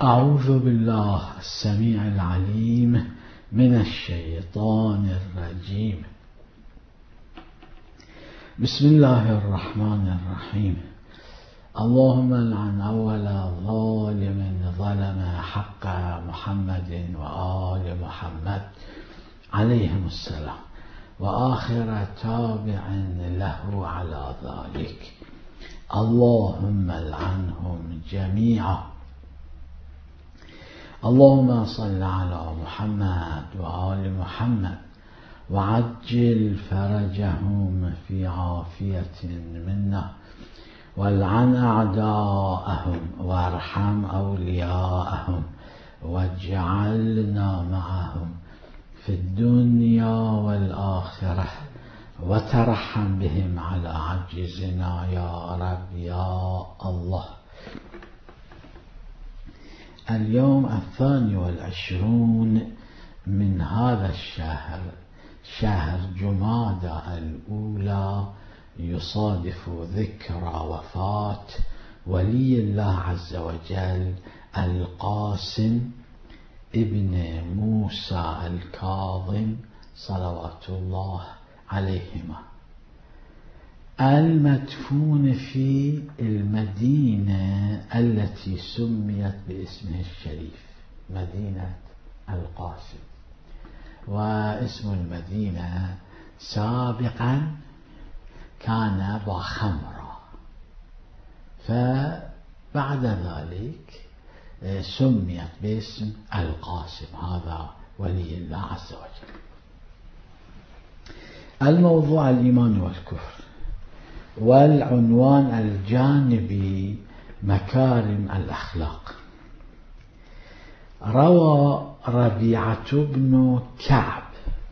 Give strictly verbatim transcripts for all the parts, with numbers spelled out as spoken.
أعوذ بالله السميع العليم من الشيطان الرجيم. بسم الله الرحمن الرحيم. اللهم لعن أول ظالم ظلم حق محمد وآل محمد عليهم السلام، وآخر تابع له على ذلك. اللهم لعنهم جميعا. اللهم صل على محمد وآل محمد وعجل فرجهم في عافية منا، والعن أعداءهم وارحم أولياءهم، واجعلنا معهم في الدنيا والآخرة، وترحم بهم على عجزنا يا رب يا الله. اليوم الثاني والعشرون من هذا الشهر، شهر جمادى الأولى، يصادف ذكرى وفاة ولي الله عز وجل القاسم ابن موسى الكاظم صلوات الله عليهما، المدفون في المدينة التي سميت باسمه الشريف، مدينة القاسم. واسم المدينة سابقا كان باخمرة، فبعد ذلك سميت باسم القاسم. هذا ولي الله عز وجل. الموضوع الإيمان والكفر، والعنوان الجانبي مكارم الأخلاق. روى ربيعة بن كعب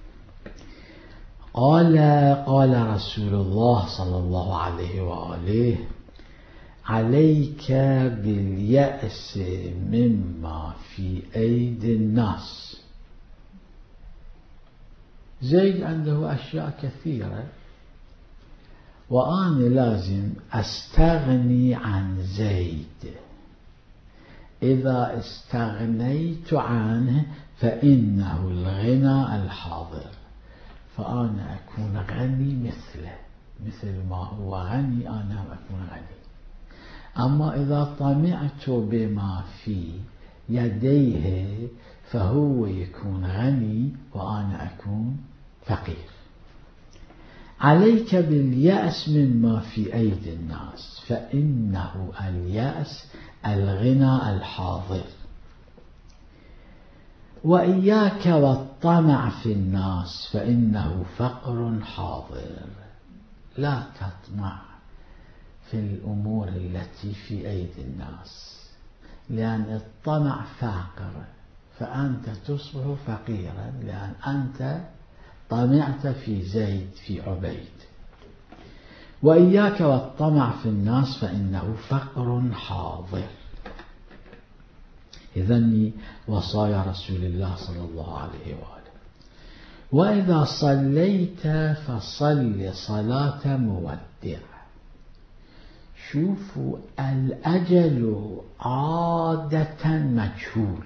قال قال رسول الله صلى الله عليه وآله: عليك باليأس مما في أيدي الناس. زيد عنده أشياء كثيرة، وأنا لازم أستغني عن زيد. إذا استغنيت عنه فإنه الغنى الحاضر، فأنا أكون غني مثله، مثل ما هو غني أنا أكون غني. أما إذا طمعت بما في يديه فهو يكون غني وأنا أكون فقير. عليك باليأس مما في أيدي الناس، فإنه اليأس الغنى الحاضر. وإياك والطمع في الناس، فإنه فقر حاضر. لا تطمع في الأمور التي في أيدي الناس، لأن الطمع فاقر، فأنت تصبح فقيرا لأن أنت طمعت في زيد في عبيد. وإياك والطمع في الناس، فإنه فقر حاضر. إذن وصايا رسول الله صلى الله عليه وآله. وإذا صليت فصل صلاة مودع. شوفوا، الأجل عادة مجهول،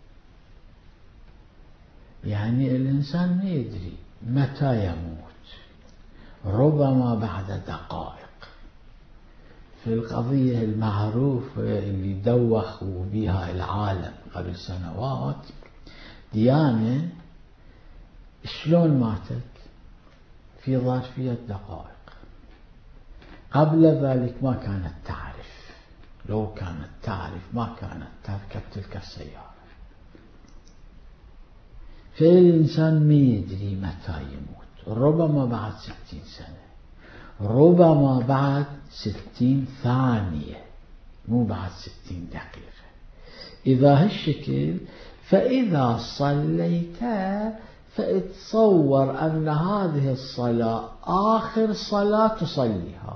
يعني الإنسان ما يدري متى يموت، ربما بعد دقائق. في القضية المعروفة اللي دوخوا بها العالم قبل سنوات، ديانة شلون ماتت؟ في ظرفية دقائق. قبل ذلك ما كانت تعرف، لو كانت تعرف ما كانت تركب تلك السيارة. فالإنسان ما يدري متى يموت، ربما بعد ستين سنة، ربما بعد ستين ثانية، مو بعد ستين دقيقة. إذا هالشكل، فإذا صليت فاتصور أن هذه الصلاة آخر صلاة تصليها،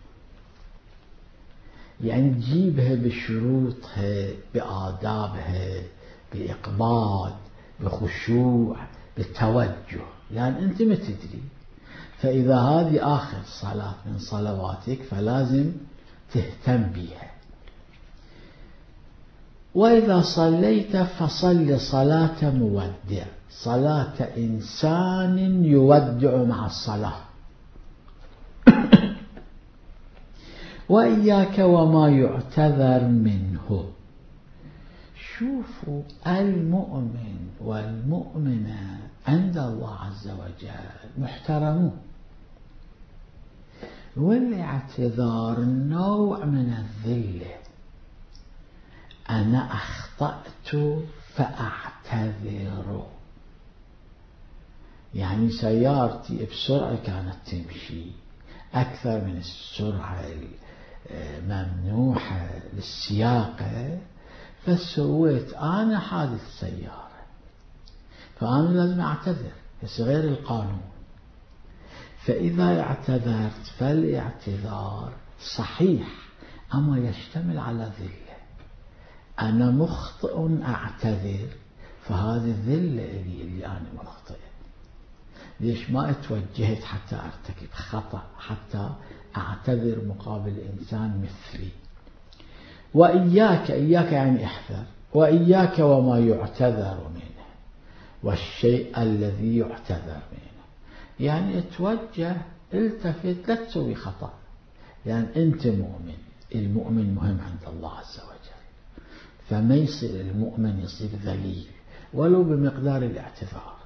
يعني تجيبها بشروطها، بآدابها، بإقبال، بخشوع، بالتوجه، لأن أنت ما تدري. فإذا هذه آخر صلاة من صلواتك فلازم تهتم بها. وإذا صليت فصل صلاة مودع، صلاة إنسان يودع مع الصلاة. وإياك وما يعتذر منه. شوفوا، المؤمن والمؤمنة عند الله عز وجل محترمون، والاعتذار نوع من الذلة. أنا أخطأت فأعتذر، يعني سيارتي بسرعة كانت تمشي أكثر من السرعة الممنوحة للسياقة، فسويت أنا حادث سيارة، فأنا لازم أعتذر، بس غير القانون. فإذا اعتذرت فالاعتذار صحيح، أما يشتمل على ذلة. أنا مخطئ أعتذر، فهذه الذلة اللي, اللي أنا مخطئ. ليش ما اتوجهت حتى أرتكب خطأ، حتى أعتذر مقابل إنسان مثلي. وإياك، إياك يعني احذر، وإياك وما يعتذر منه، والشيء الذي يعتذر منه، يعني اتوجه، التفت، لا تسوي خطأ، لأن يعني أنت مؤمن. المؤمن مهم عند الله عز وجل، فما يصير المؤمن يصير ذليل ولو بمقدار الاعتذار.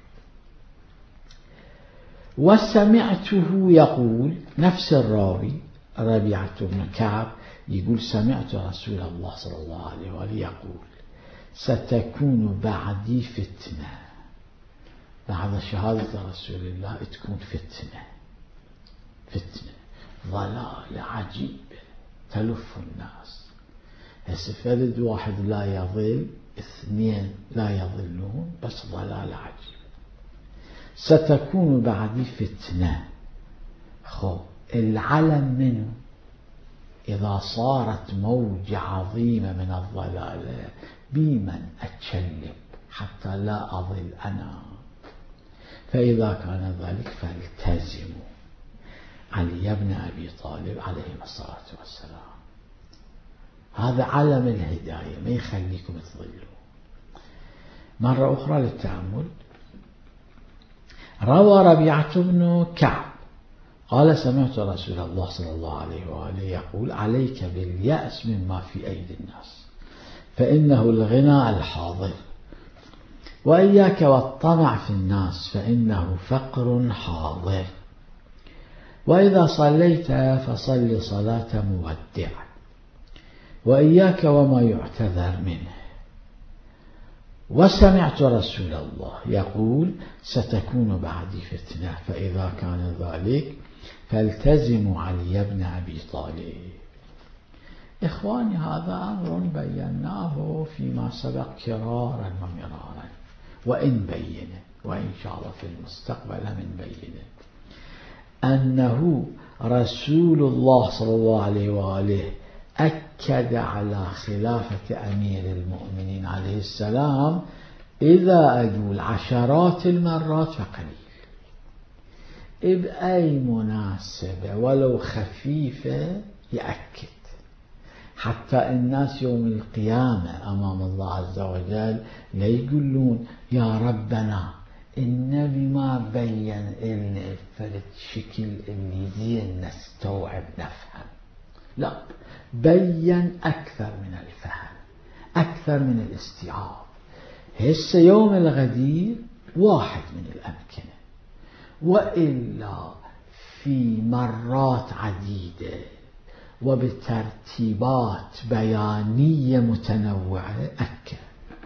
وسمعته يقول، نفس الراوي ربيعة بن كعب يقول سمعت رسول الله صلى الله عليه وآله يقول ستكون بعدي فتنة. بعد شهادة رسول الله تكون فتنة، فتنة ضلال عجيب تلف الناس. هسه فرد واحد لا يضل، اثنين لا يضلون، بس ضلال عجيب. ستكون بعدي فتنة. خو العلم منه إذا صارت موجة عظيمة من الضلال بمن أتشلب حتى لا أضل أنا. فإذا كان ذلك فالتزموا علي بن أبي طالب عليه الصلاة والسلام. هذا علم الهداية، ما يخليكم تضلوا. مرة أخرى للتأمل، روى ربيعة بن كعب قال سمعت رسول الله صلى الله عليه وآله يقول عليك باليأس مما في أيدي الناس فإنه الغنى الحاضر، وإياك والطمع في الناس فإنه فقر حاضر. وإذا صليت فصل صلاة مودع، وإياك وما يعتذر منه. وسمعت رسول الله يقول ستكون بعدي فتنة، فإذا كان ذلك فالتزموا علي بن أبي طالب. إخواني، هذا أمر بيناه فيما سبق كرارا ومرارا، وإن بينه، وإن شاء الله في المستقبل من بينه، أنه رسول الله صلى الله عليه وآله أكد على خلافة أمير المؤمنين عليه السلام إذا أقول عشرات المرات فقليل، بأي مناسبة ولو خفيفة يأكد، حتى الناس يوم القيامة أمام الله عز وجل لا يقولون يا ربنا النبي ما بين لنا فرد شكل اللي زين نستوعب نفهم، لا، بين أكثر من الفهم، أكثر من الاستيعاب. هسه يوم الغدير واحد من الأمكنة، وإلا في مرات عديدة وبترتيبات بيانية متنوعة أكد.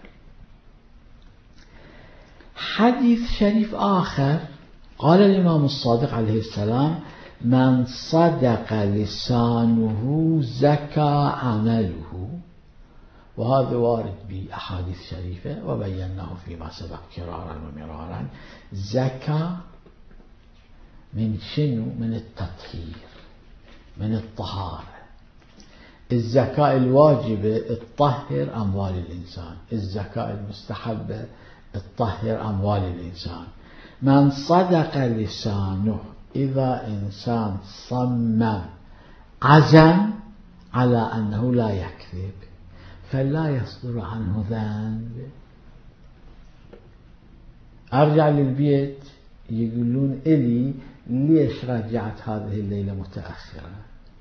حديث شريف آخر قال الإمام الصادق عليه السلام من صدق لسانه زكى عمله، وهذا وارد بأحاديث شريفة وبيناه فيما سبق كرارا ومرارا. زكى من شنو؟ من التطهير، من الطهارة. الزكاة الواجبة تطهر أموال الإنسان، الزكاة المستحبة تطهر أموال الإنسان. من صدق لسانه، إذا إنسان صمم عزم على أنه لا يكذب، فلا يصدر عنه ذنب. أرجع للبيت يقولون إلي ليش رجعت هذه الليلة متأخرة؟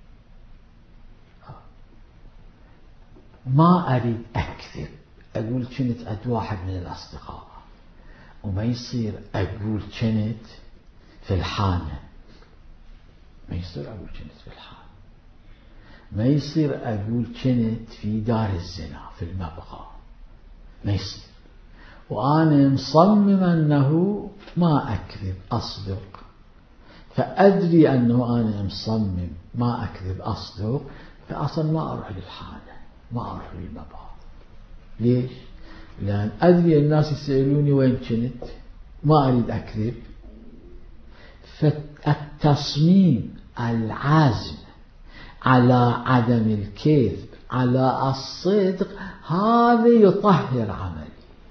ما أريد أكذب، أقول كنت عند واحد من الأصدقاء، وما يصير أقول كنت في الحانة، ما يصير أقول كنت في الحانة، ما يصير أقول كنت في دار الزنا في المبغى، ما يصير. وأنا مصمم أنه ما أكذب أصدق، فأدري أنه أنا مصمم ما أكذب أصدق، فأصلا ما أروح للحانة، ما أروح للمبغى. ليش؟ لأن أدري الناس يسألوني وين كنت، ما أريد أكذب. فالتصميم العازم على عدم الكذب على الصدق هذا يطهر عملي.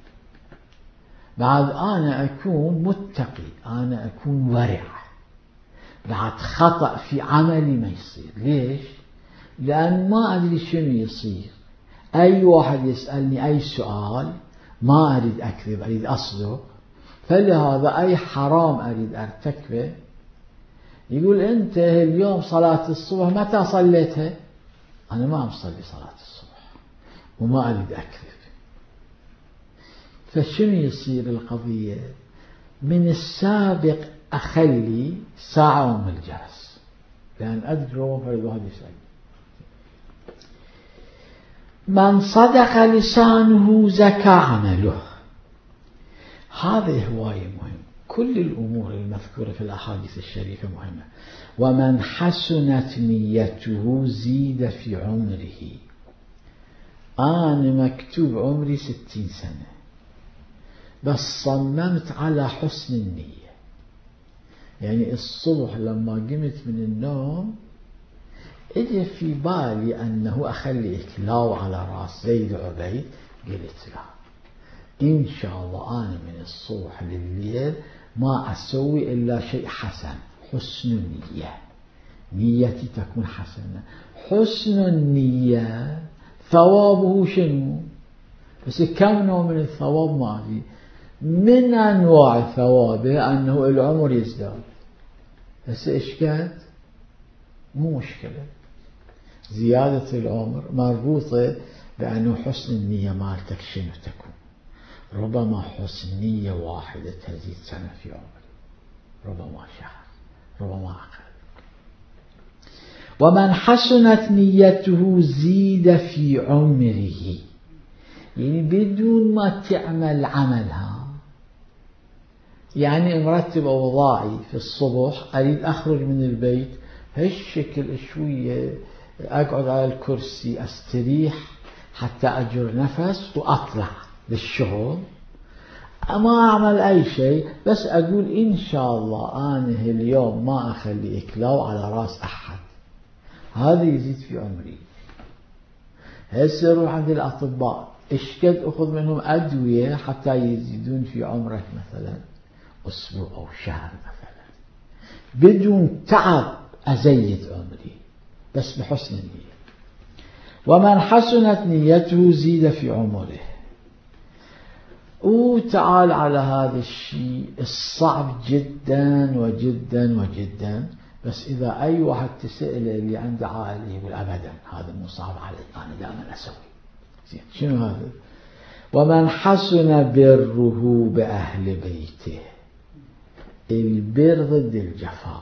بعد أنا أكون متقي، أنا أكون ورع، بعد خطأ في عملي ما يصير. ليش؟ لأن ما أدري شنو يصير. أي واحد يسألني أي سؤال ما أريد أكذب، أريد أصدق، فلهذا أي حرام أريد أرتكبه يقول أنت اليوم صلاة الصبح متى صليتها؟ أنا ما أصلي صلاة الصبح وما أريد أكذب. فشنو يصير القضية؟ من السابق أخلي ساعة من الجلس، لأن أدري فرد واحد يسأل. من صدق لسانه زكى عمله. هذا هواية مهم. كل الأمور المذكورة في الأحاديث الشريفة مهمة. ومن حسنت نيته زيد في عمره. أنا مكتوب عمري ستين سنة، بس صممت على حسن النية. يعني الصبح لما قمت من النوم اجى في بالي أنه أخلي إكلاو على رأس زيد عبيد، قلت لا، إن شاء الله أنا من الصبح لليل ما أسوي إلا شيء حسن. حسن النية، نيتي تكون حسنة. حسن النية ثوابه شنو؟ بس كم نوع من الثواب ما في. من أنواع ثوابه أنه العمر يزداد، بس إشكال مو مشكلة. زيادة العمر مربوطة بأنه حسن النية مالتك شنو تكون. ربما حسن نية واحدة تزيد سنة في عمري، ربما شهر، ربما أقل. ومن حسنت نيته زيد في عمره. يعني بدون ما تعمل عملها. يعني مرتب أوضاعي في الصبح، أريد أخرج من البيت هالشكل شوية، أقعد على الكرسي أستريح حتى أجر نفس وأطلع للشغل، ما أعمل أي شيء، بس أقول إن شاء الله أنا اليوم ما أخلي إكلاو على رأس أحد. هذا يزيد في عمري. هسه أروح عند الأطباء، إيش قد أخذ منهم أدوية حتى يزيدون في عمرك مثلا أسبوع أو شهر مثلا، بدون تعب أزيد عمري، بس بحسن النية. ومن حسنت نيته زيد في عمره. وتعال على هذا الشيء الصعب جدا وجدا وجدا، بس إذا أي واحد تسأله اللي عنده عائلة يقول أبدا هذا مو صعب علي، أنا دائما أسوي. شنو هذا؟ ومن حسن بره بأهل بيته. البر ضد الجفاء،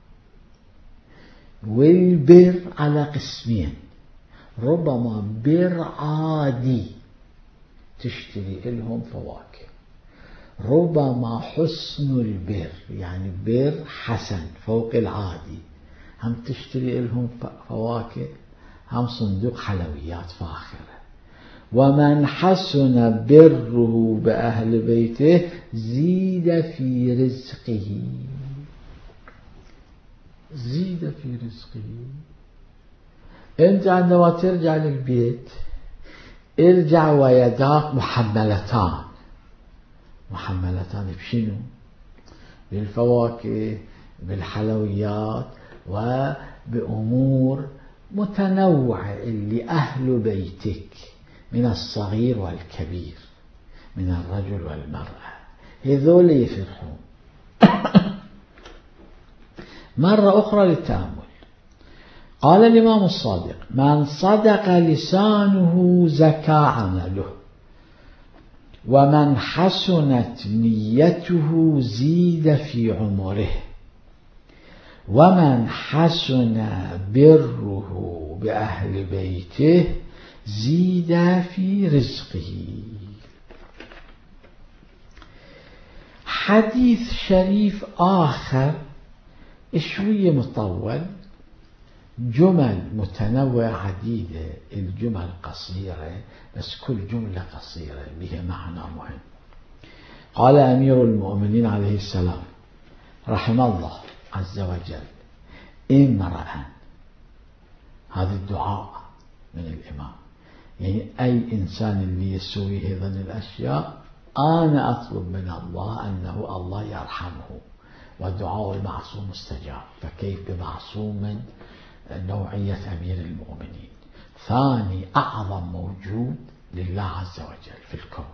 والبر على قسمين. ربما بر عادي تشتري لهم فواكه، ربما حسن البر يعني بر حسن فوق العادي، هم تشتري لهم فواكه، هم صندوق حلويات فاخرة. ومن حسن بره بأهل بيته زيد في رزقه. زيد في رزقه. أنت عندما ترجع للبيت ارجع ويداك محملتان. محملتان بشنو؟ بالفواكه، بالحلويات، وبأمور متنوعة اللي أهل بيتك من الصغير والكبير، من الرجل والمرأة، هذول يفرحون. مرة أخرى للتأمل، قال الإمام الصادق: من صدق لسانه زكى عمله، ومن حسنت نيته زيد في عمره، ومن حسن بره بأهل بيته زيد في رزقه. حديث شريف آخر شوية مطول، جمل متنوعة عديدة، الجمل قصيرة بس كل جملة قصيرة بها معنى مهم. قال أمير المؤمنين عليه السلام رحم الله عز وجل امرأ، هذا الدعاء من الإمام، يعني أي إنسان اللي يسوي هذه الأشياء أنا أطلب من الله أنه الله يرحمه، ودعاء المعصوم مستجاب، فكيف بمعصوم نوعية أمير المؤمنين، ثاني أعظم موجود لله عز وجل في الكون.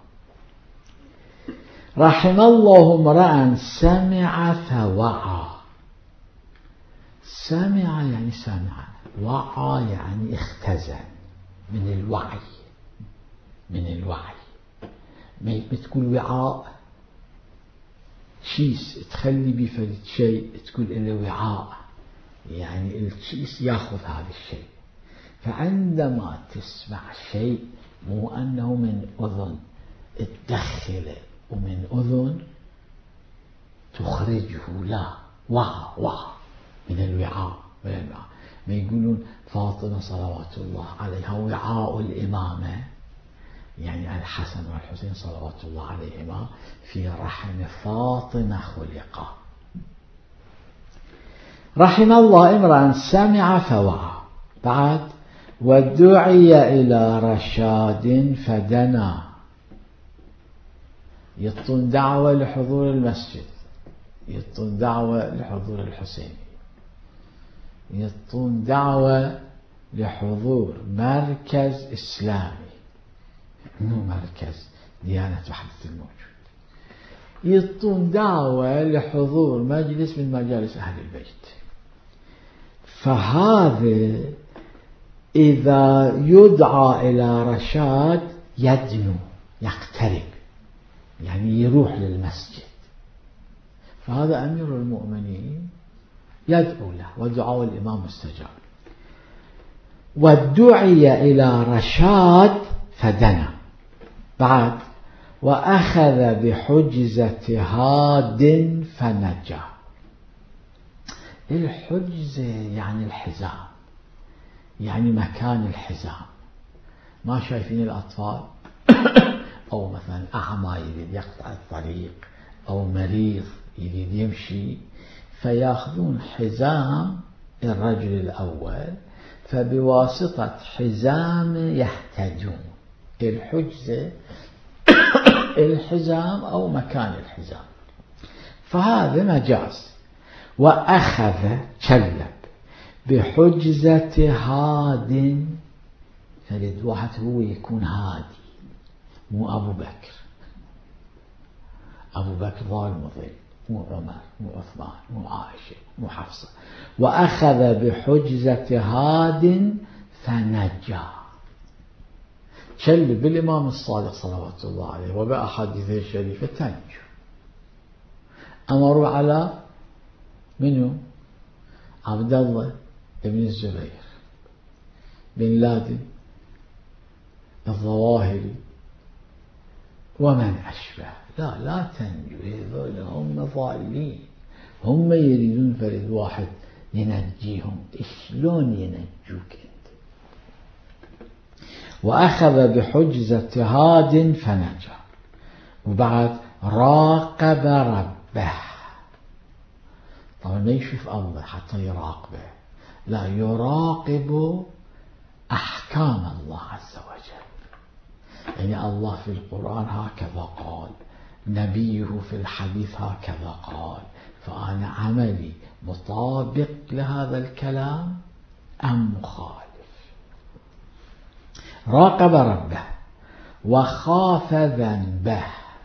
رحم الله امرأ سمع فوعى. سمع يعني سمع، وعى يعني اختزن، من الوعي، من الوعي. ما بتقول وعاء شيس تخلي بفرد شيء تقول إنه وعاء، يعني الشيس ياخذ هذا الشيء. فعندما تسمع شيء مو أنه من أذن تدخله ومن أذن تخرجه، لا، وعى وعى من الوعاء، من الوعاء. ما يقولون فاطمة صلوات الله عليها وعاء الإمامة، يعني الحسن والحسين صلوات الله عليهما في رحم فاطمة خلقا. رحم الله امرأ سمع فوعى. بعد ودعي إلى رشاد فدنا، يطن دعوة لحضور المسجد، يطن دعوة لحضور الحسين، يطن دعوة لحضور مركز إسلامي، مو مركز ديانة وحدة الموجود، يطن دعوة لحضور مجلس من مجالس أهل البيت. فهذا إذا يدعى إلى رشاد يدنو، يقترب، يعني يروح للمسجد. فهذا أمير المؤمنين يدعو له، ودعاء الإمام مستجاب. ودعي إلى رشاد فدنا. بعد وأخذ بحجزة هاد فنجا. الحجزة يعني الحزام، يعني مكان الحزام. ما شايفين الأطفال أو مثلا أعمى يريد يقطع الطريق، أو مريض يريد يمشي، فيأخذون حزام الرجل الأول، فبواسطة حزام يحتجون. الحجزة الحزام أو مكان الحزام، فهذا مجاز. وأخذ شلب بحجزة هاد، فرد واحد هو يكون هادي، مو أبو بكر. أبو بكر ظالم وظلم، مو عمر، مو عثمان، مو عائشة، مو حفصة. وأخذ بحجزة هاد فنجا. شلب بالإمام الصادق صلوات الله عليه وبأحاديثه الشريفة تنجو. أمروا على منه عبد الله بن الزبير بن لادن الظواهري ومن أشبه. لا لا تنجو، هذول هم ضالين، هم يريدون فرد واحد ينجيهم. شلون ينجوك انت؟ وأخذ بحجزة هاد فنجا. وبعد راقب ربه. طبعا ما يشوف الله حتى يراقبه، لا، يراقب أحكام الله عز وجل. يعني الله في القرآن هكذا قال، نبيه في الحديث هكذا قال، فأنا عملي مطابق لهذا الكلام أم مخالف؟ راقب ربه. وخاف ذنبه.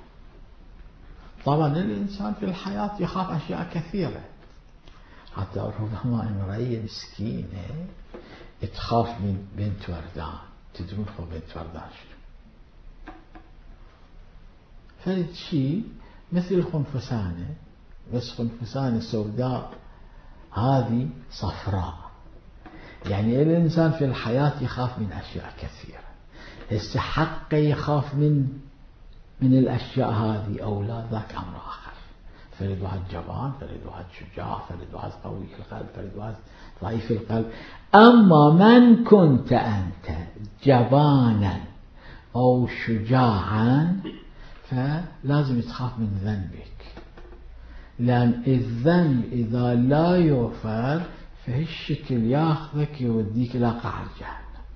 طبعا الإنسان في الحياة يخاف أشياء كثيرة، حتى ربما امرأة مسكينة تخاف من بنت وردان. تدرون خو بنت وردان شنو؟ فرد شيء مثل الخنفسانة، بس خنفسانة سوداء، هذه صفراء. يعني الإنسان في الحياة يخاف من أشياء كثيرة، هسه حقه يخاف من من الأشياء هذه أو لا، ذاك أمر آخر. فرد واحد جبان، فرد واحد شجاع، فرد واحد قوي القلب، فرد واحد ضعيف القلب. أما من كنت أنت جبانا أو شجاعا فلازم تخاف من ذنبك، لأن الذنب إذا لا يغفر فهالشكل ياخذك يوديك إلى قعر جهنم.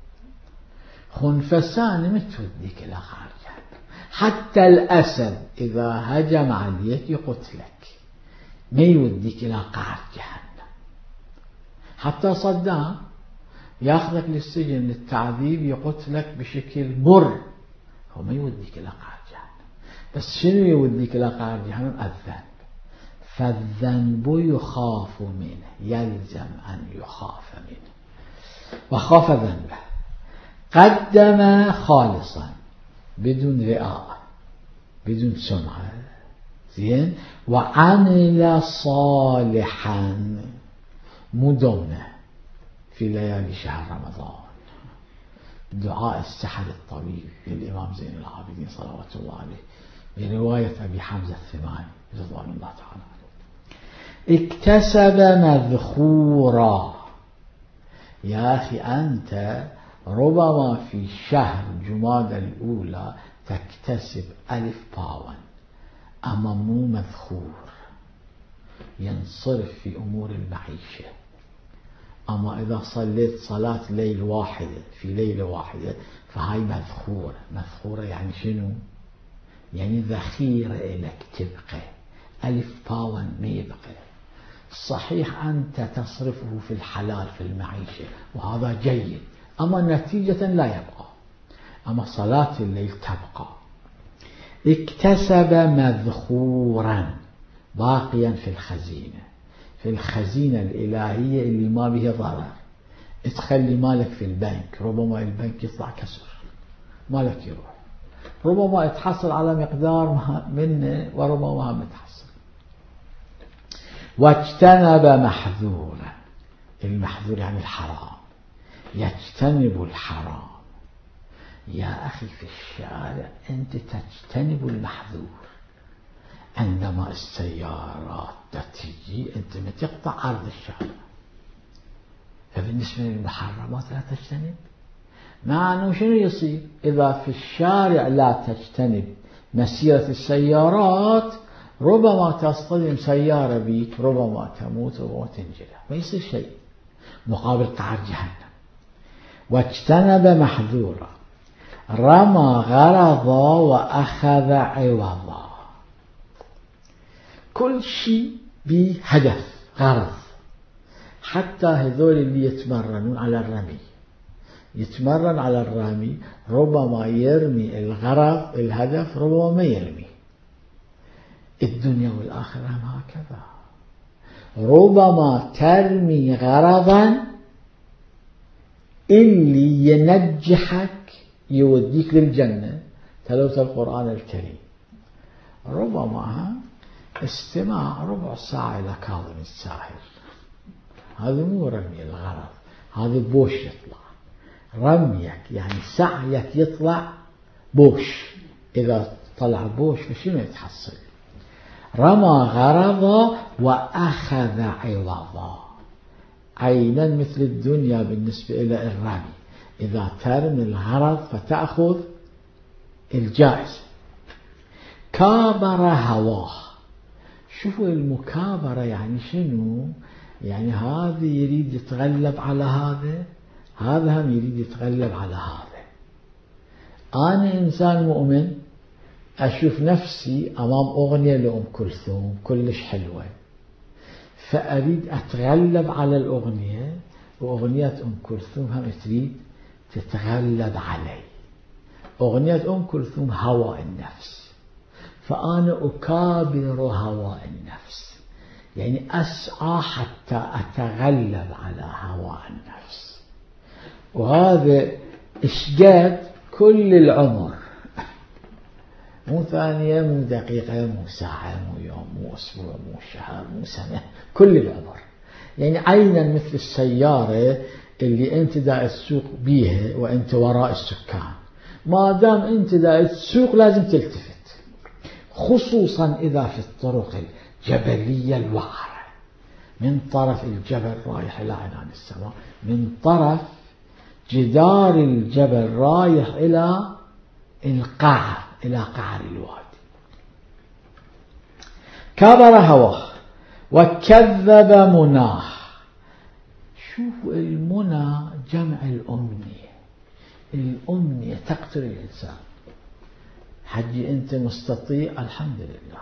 خنفسان متوديك إلى قعر جهنم. حتى الأسد إذا هجم عليك يقتلك، ما يوديك إلى قعر جهنم. حتى صدام ياخذك للسجن للتعذيب يقتلك بشكل مر، هو ما يوديك إلى قعر جهنم. بس شنو يوديك إلى قعر جهنم؟ الذنب. فالذنب يخاف منه، يلزم أن يخاف منه. وخاف ذنبه، قدم خالصا بدون رئاء بدون سمعة، زين، وعمل صالحا مدونة في ليالي شهر رمضان. دعاء السحر الطويل للإمام زين العابدين صلوات الله عليه برواية أبي حمزة الثماني رضوان الله تعالى عنه. اكتسب مذخورا. يا أخي أنت ربما في شهر جمادى الأولى تكتسب ألف باون، أما مو مذخور، ينصرف في أمور المعيشة. أما إذا صليت صلاة ليل واحدة في ليلة واحدة فهاي مذخورة. مذخورة يعني شنو؟ يعني ذخيرة لك تبقى، ألف باون ما يبقى. صحيح أنت تصرفه في الحلال في المعيشة وهذا جيد، أما نتيجة لا يبقى، أما صلاة الليل تبقى. اكتسب مذخورا باقيا في الخزينة، في الخزينة الإلهية اللي ما بها ضرر. تخلي مالك في البنك، ربما البنك يطلع كسر، مالك يروح، ربما تحصل على مقدار منه وربما ما تحصل. واجتنب محذورا. المحذور يعني الحرام، يجتنب الحرام. يا أخي في الشارع أنت تجتنب المحذور. عندما السيارات تجي أنت ما تقطع عرض الشارع، فبالنسبة للمحرمات لا تجتنب. مع أنه شنو يصير إذا في الشارع لا تجتنب مسيرة السيارات؟ ربما تصطدم سيارة بيك، ربما تموت، ربما تنجرح، ما يصير شيء مقابل قعر جهنم. واجتنب محذورا، رمى غرضا وأخذ عوضا. كل شيء بهدف غرض. حتى هذول اللي يتمرنون على الرمي، يتمرن على الرمي، ربما يرمي الغرض الهدف، ربما ما يرمي. الدنيا والآخرة هم هكذا. ربما ترمي غرضا اللي ينجحك يوديك للجنة، تلوت القرآن الكريم. ربما استماع ربع ساعة إلى كاظم الساهر، هذا مو رمي الغرض، هذا بوش يطلع. رميك يعني سعيك يطلع بوش. إذا طلع بوش فشنو يتحصل؟ رمى غرضا وأخذ عوضا. عينا مثل الدنيا بالنسبة إلى الرمي، إذا ترمي الغرض فتأخذ الجائزة. كابر هواه. شوفوا المكابرة يعني شنو؟ يعني هذا يريد يتغلب على هذا، هذا هم يريد يتغلب على هذا. أنا إنسان مؤمن أشوف نفسي أمام أغنية لأم كلثوم كلش حلوة، فأريد أتغلب على الأغنية، وأغنية أم كلثوم هم تريد تتغلب علي. أغنية أم كلثوم هوى النفس، فأنا أكابر هوى النفس، يعني أسعى حتى أتغلب على هوى النفس. وهذا إشجاد كل العمر، مو ثانية مو دقيقة مو ساعة مو يوم مو أسبوع مو شهر مو سنة، كل العمر. يعني عينا مثل السيارة اللي أنت دا تسوق بيها وأنت وراء السكان، ما دام أنت دا تسوق لازم تلتفت، خصوصا إذا في الطرق الجبلية الوعرة، من طرف الجبل رايح إلى عنان السماء، من طرف جدار الجبل رايح إلى القاع، إلى قعر الوادي. كبر هواه وكذب مناه. شوفوا المنى جمع الأمنية، الأمنية تقتل الإنسان. حجي أنت مستطيع الحمد لله،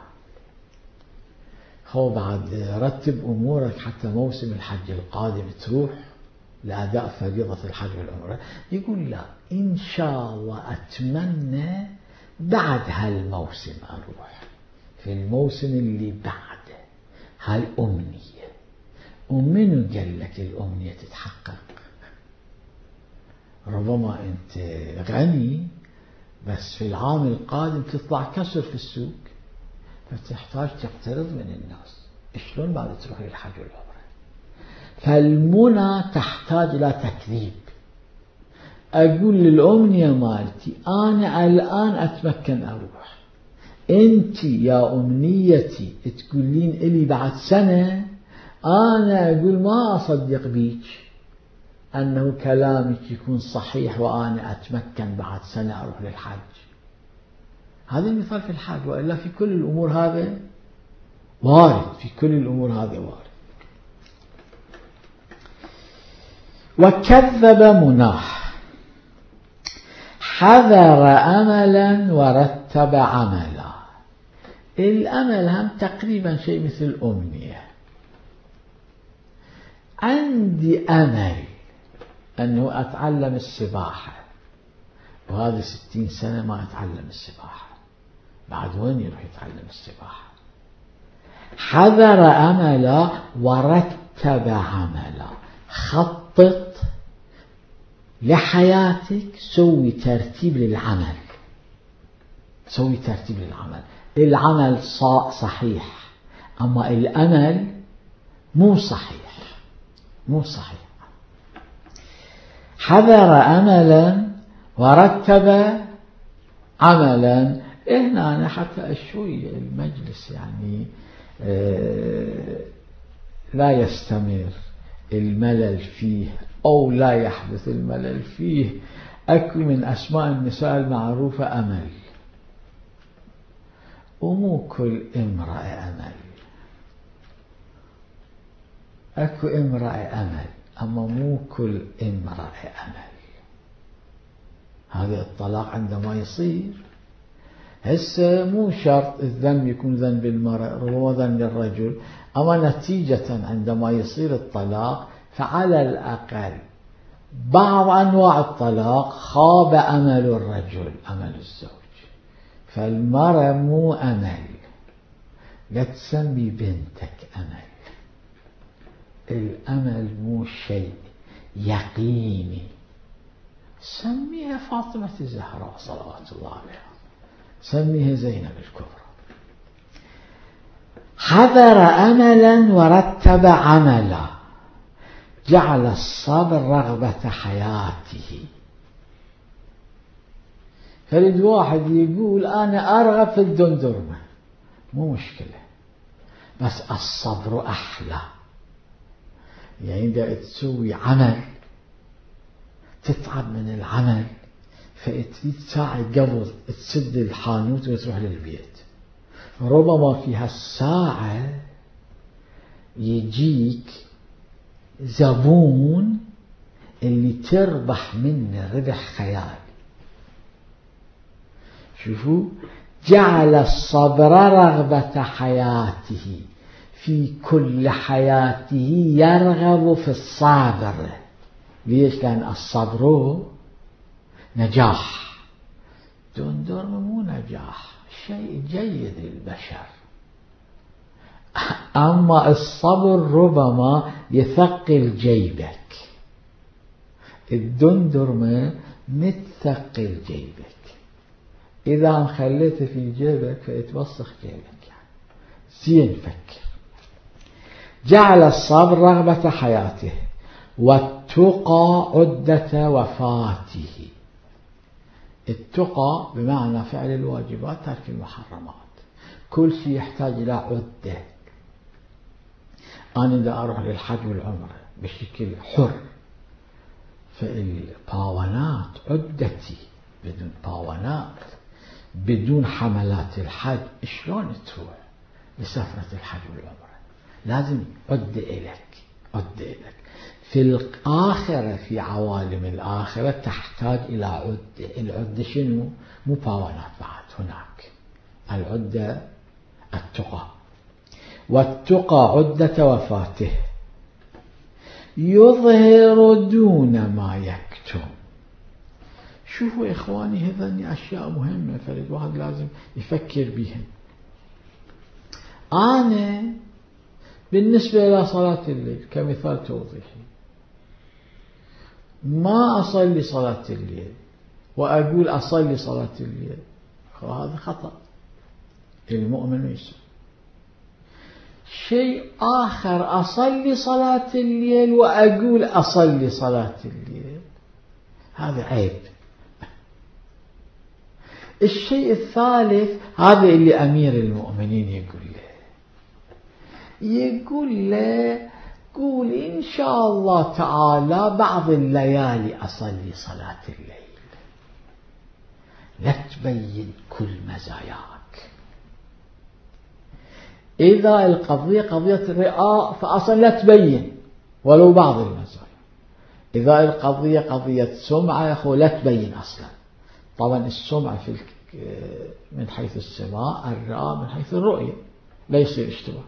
خو بعد رتب أمورك حتى موسم الحج القادم تروح لأداء فريضة الحج والعمرة. يقول لا إن شاء الله أتمنى بعد هالموسم أروح، في الموسم اللي بعده، هالأمنية. ومنو قال لك الأمنية تتحقق؟ ربما أنت غني بس في العام القادم تطلع كسر في السوق، فتحتاج تقترض من الناس. شلون بعد تروح للحج والعمرة؟ فالمنى تحتاج إلى تكذيب. أقول للأمنية مالتي أنا الآن أتمكن أروح، أنت يا أمنيتي تقولين إلي بعد سنة، أنا أقول ما أصدق بيك أنه كلامك يكون صحيح وأنا أتمكن بعد سنة أروح للحج. هذا المثال في الحج، وإلا في كل الأمور هذا وارد، في كل الأمور هذا وارد. وكذب مناه، حذر أملا ورتب عملا. الأمل هم تقريبا شيء مثل الأمنية. عندي أمل أنه أتعلم السباحة، وهذه ستين سنة ما أتعلم السباحة، بعد وين يروح يتعلم السباحة؟ حذر أملا ورتب عملا. خطط لحياتك، سوي ترتيب للعمل، سوي ترتيب للعمل. العمل صحيح أما الأمل مو صحيح، مو صحيح. حذر أملا ورتب عملا. هنا أنا حتى شوي المجلس يعني لا يستمر الملل فيه أو لا يحدث الملل فيه. أكو من أسماء النساء المعروفة أمل، ومو كل امرأة أمل. أكو امرأة أمل أما مو كل امرأة أمل. هذا الطلاق عندما يصير هسه مو شرط الذنب يكون ذنب المرأة، ربما ذنب الرجل، أما نتيجة عندما يصير الطلاق فعلى الأقل بعض أنواع الطلاق خاب أمل الرجل، أمل الزوج. فالمرأة مو أمل، لا تسمي بنتك أمل. الأمل مو شيء يقيني، سميها فاطمة الزهراء صلوات الله عليها، سميها زينب الكبرى. حذر أملا ورتب عملا، جعل الصبر رغبة حياته. فرد واحد يقول أنا أرغب في الدندرمة، مو مشكلة، بس الصبر أحلى. يعني إذا تسوي عمل تتعب من العمل، فتريد ساعة قبل تسد الحانوت وتروح للبيت، ربما في هالساعة يجيك زبون اللي تربح منه ربح خيال. شوفوا، جعل الصبر رغبة حياته، في كل حياته يرغب في الصبر. ليش؟ لأن الصبر نجاح، الصبر مو نجاح، شيء جيد للبشر، أما الصبر ربما يثقل جيبك، الدندرمة متثقل جيبك، إذا خليته في جيبك فيتوسخ جيبك يعني. زين فكر. جعل الصبر رغبة حياته والتقى عدة وفاته. التقى بمعنى فعل الواجبات ترك المحرمات، كل شيء يحتاج إلى عدة. أنا إذا أروح للحج والعمرة بشكل حر فالباونات عدتي، بدون باونات بدون حملات الحج شلون تروح لسفرة الحج والعمرة؟ لازم عدة إلك، عدة إلك. في الآخرة، في عوالم الآخرة تحتاج إلى عدة. العدة شنو؟ مو باونات بعد، هناك العدة التقى. والتقى عدة وفاته يظهر دون ما يكتم. شوفوا إخواني، هذني أشياء مهمة فالواحد لازم يفكر بهم. أنا بالنسبة إلى صلاة الليل كمثال توضيحي، ما أصلي صلاة الليل وأقول أصلي صلاة الليل، هذا خطأ. المؤمن يسوء. شيء آخر، أصلي صلاة الليل وأقول أصلي صلاة الليل، هذا عيب. الشيء الثالث، هذا اللي أمير المؤمنين يقول له، يقول له قول إن شاء الله تعالى بعض الليالي أصلي صلاة الليل، لا تبين كل مزاياك. إذا القضية قضية رئاء فأصلا لا تبين ولو بعض المزايا. إذا القضية قضية سمعة يا أخو لا تبين أصلا. طبعا السمعة في من حيث السماع، الرئاء من حيث الرؤية، لا يصير اشتباه.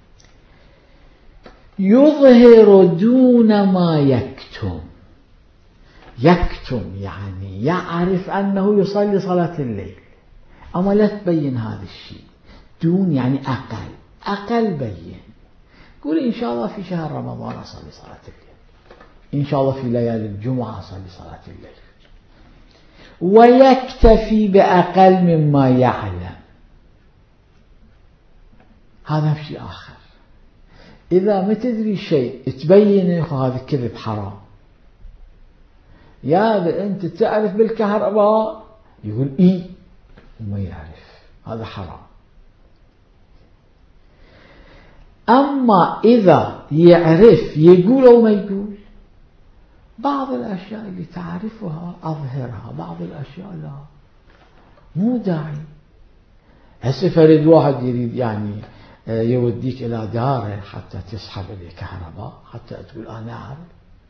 يظهر دون ما يكتم. يكتم يعني يعرف أنه يصلي صلاة الليل، أما لا تبين هذا الشيء. دون يعني أقل، أقل بين. قول إن شاء الله في شهر رمضان أصلي صلاة الليل، إن شاء الله في ليالي الجمعة أصلي صلاة الليل. ويكتفي بأقل مما يعلم. هذا شيء آخر. إذا ما تدري شيء تبين هذا كذب حرام. يا أنت تعرف بالكهرباء، يقول إيه وما يعرف، هذا حرام. أما إذا يعرف يقول أو ما يقول، بعض الأشياء اللي تعرفها أظهرها، بعض الأشياء لا، مو داعي. هسه فريد واحد يريد يعني يوديك إلى داره حتى تسحب عليه كهرباء حتى تقول أنا أعرف.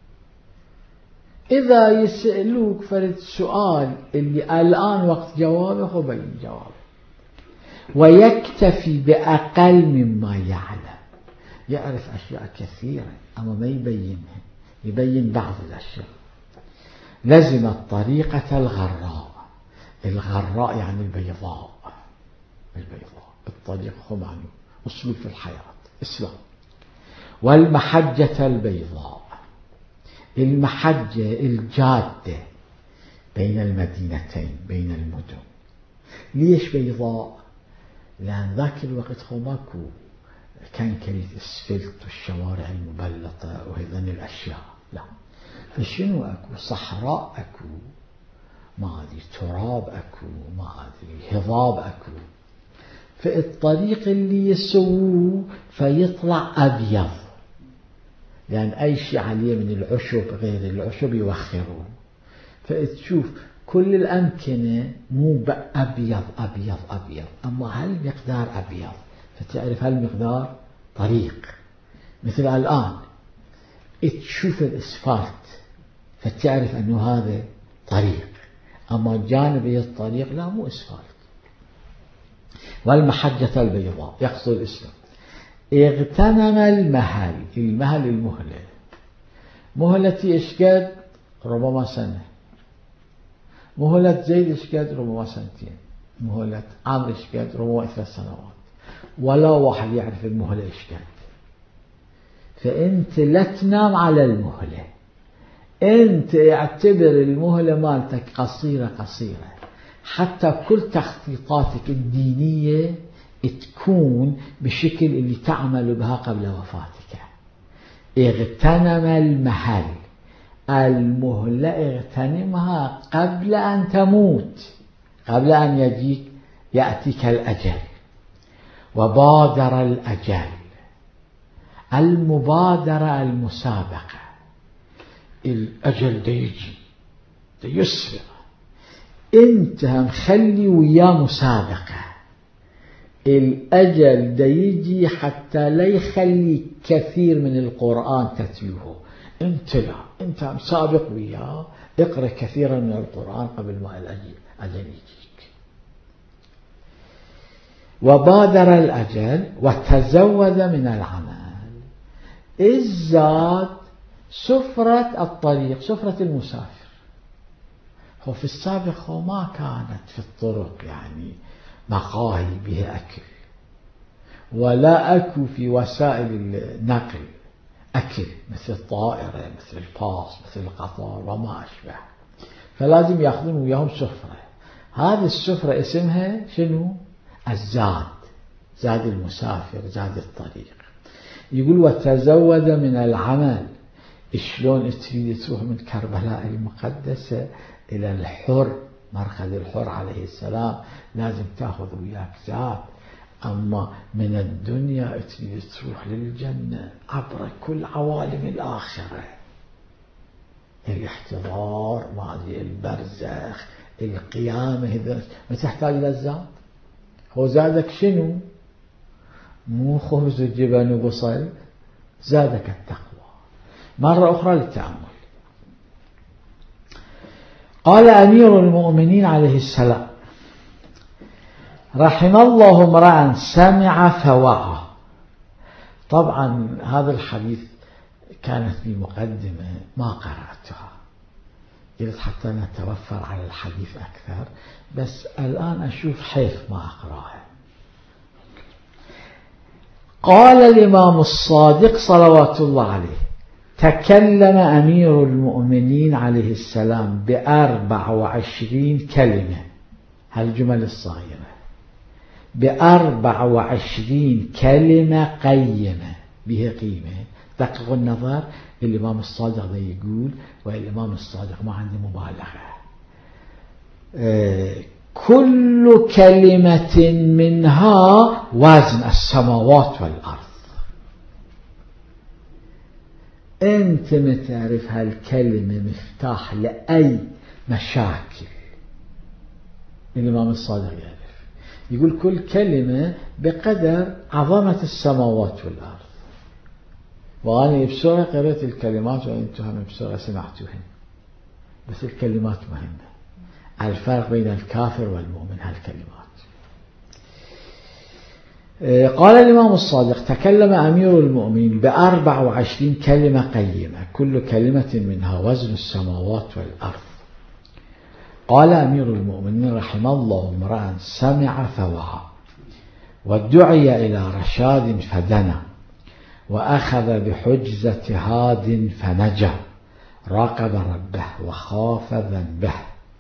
إذا يسألوك فرد سؤال اللي الآن وقت جوابه هو بين جوابه. ويكتفي بأقل مما يعلم. يعرف أشياء كثيرة أما ما يبينها، يبين بعض الأشياء. لزم الطريقة الغراء. الغراء يعني البيضاء، البيضاء الطريق هو معنى أسلوب في الحياة إسلام. والمحجة البيضاء، المحجة الجادة بين المدينتين، بين المدن. ليش بيضاء؟ لأن ذاك الوقت هو ماكو كنكريت اسفلت والشوارع المبلطة وهذين الأشياء، لا. فشنو أكو؟ صحراء أكو، ما أدري تراب أكو، ما أدري هضاب أكو. فالطريق اللي يسووه فيطلع أبيض، لأن أي شيء عليه من العشب غير العشب يوخروه. فتشوف كل الأمكنة مو أبيض أبيض أبيض، أما هالمقدار أبيض، فتعرف هالمقدار طريق. مثل الآن تشوف الإسفلت فتعرف أنه هذا طريق، أما جانبي الطريق لا مو إسفلت. والمحجة البيضاء يقصد الإسلام. اغتنم المهل. المهل المهلة. مهلتي إشكاد ربما سنة، مهلة زيد إشكاد ربما سنتين. مهلة عمر إيش قد؟ ربما ثلاث سنوات، ولا واحد يعرف المهلة إيش قد. فأنت لا تنام على المهلة، أنت اعتبر المهلة مالتك قصيرة قصيرة، حتى كل تخطيطاتك الدينية تكون بشكل اللي تعمل بها قبل وفاتك. اغتنم المهل، المهلة اغتنمها قبل أن تموت، قبل أن يجيك يأتيك الأجل. وبادر الأجل، المبادرة المسابقة. الأجل دا يجي دا يسرع، انت مخلي وياه مسابقة. الأجل دا يجي حتى لا يخلي كثير من القرآن تتلوه، انت لا، انت مسابق وياه، اقرأ كثيرا من القرآن قبل ما الأجل يجيك. وبادر الأجل وتزود من العمل. الزاد سفرة الطريق، سفرة المسافر. هو في السابق هو ما كانت في الطرق يعني مقاهي بها أكل، ولا أكو في وسائل النقل أكل مثل الطائرة مثل الباص مثل القطار وما أشبه، فلازم يأخذون وياهم سفرة. هذه السفرة اسمها شنو؟ الزاد، زاد المسافر، زاد الطريق. يقول وتزود من العمل. شلون تريد تروح من كربلاء المقدسة إلى الحر، مرقد الحر عليه السلام، لازم تأخذ وياك زاد. أما من الدنيا تريد تروح للجنة عبر كل عوالم الآخرة، الاحتضار، ماضي البرزخ، القيامة، ما تحتاج إلى الزاد. هو زادك شنو؟ مو خبز وجبن وبصل، زادك التقوى. مرة أخرى للتأمل. قال أمير المؤمنين عليه السلام: رحم الله امرأ سمع فوعى. طبعا هذا الحديث كانت في مقدمة ما قرأتها، قلت حتى نتوفر على الحديث أكثر، بس الآن أشوف حيث ما أقرأها. قال الإمام الصادق صلوات الله عليه: تكلم أمير المؤمنين عليه السلام بأربع وعشرين كلمة، هالجمل الصغيرة، بأربع وعشرين كلمة قيمة بها قيمة. دققوا النظر، الإمام الصادق ده يقول، والإمام الصادق ما عنده مبالغة، كل كلمة منها وزن السماوات والأرض. أنت متعرف هالكلمة مفتاح لأي مشاكل. الإمام الصادق يعرف، يقول كل كلمة بقدر عظمة السماوات والأرض. وأنا بسرعة قرأت الكلمات وأنتم هم بسرعة سمعتوهن، بس الكلمات مهمة. الفرق بين الكافر والمؤمن هالكلمات. قال الإمام الصادق: تكلم أمير المؤمنين بأربع وعشرين كلمة قيمة، كل كلمة منها وزن السماوات والأرض. قال أمير المؤمنين: رحم الله امرأ سمع فوعى، ودعي إلى رشاد فدنا، وأخذ بحجزة هاد فنجا، راقب ربه وخاف ذنبه،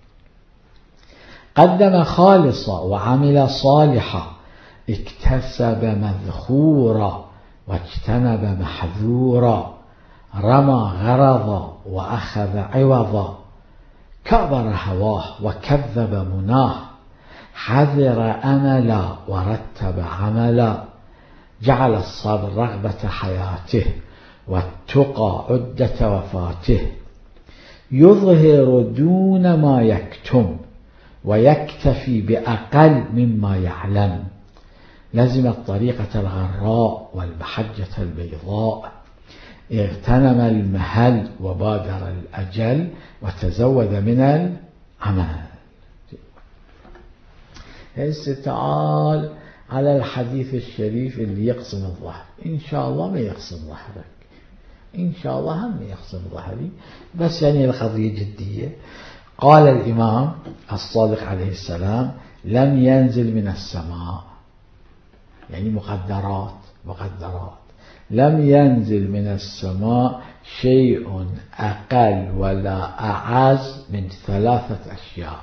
قدم خالصا وعمل صالحا، اكتسب مذخورا واجتنب محذورا، رمى غرضا وأخذ عوضا، كبر هواه وكذب مناه، حذر أملا ورتب عملا، جعل الصبر رغبة حياته والتقى عدة وفاته، يظهر دون ما يكتم ويكتفي بأقل مما يعلم، لزم الطريقة الغراء والمحجة البيضاء، اغتنم المهل وبادر الأجل، وتزود من العمل. هسه تعال على الحديث الشريف اللي يقسم الظهر. إن شاء الله ما يقسم ظهرك، إن شاء الله هم يقسم ظهري، بس يعني القضية جدية. قال الإمام الصادق عليه السلام لم ينزل من السماء، يعني مقدرات مقدرات، لم ينزل من السماء شيء أقل ولا أعز من ثلاثة أشياء.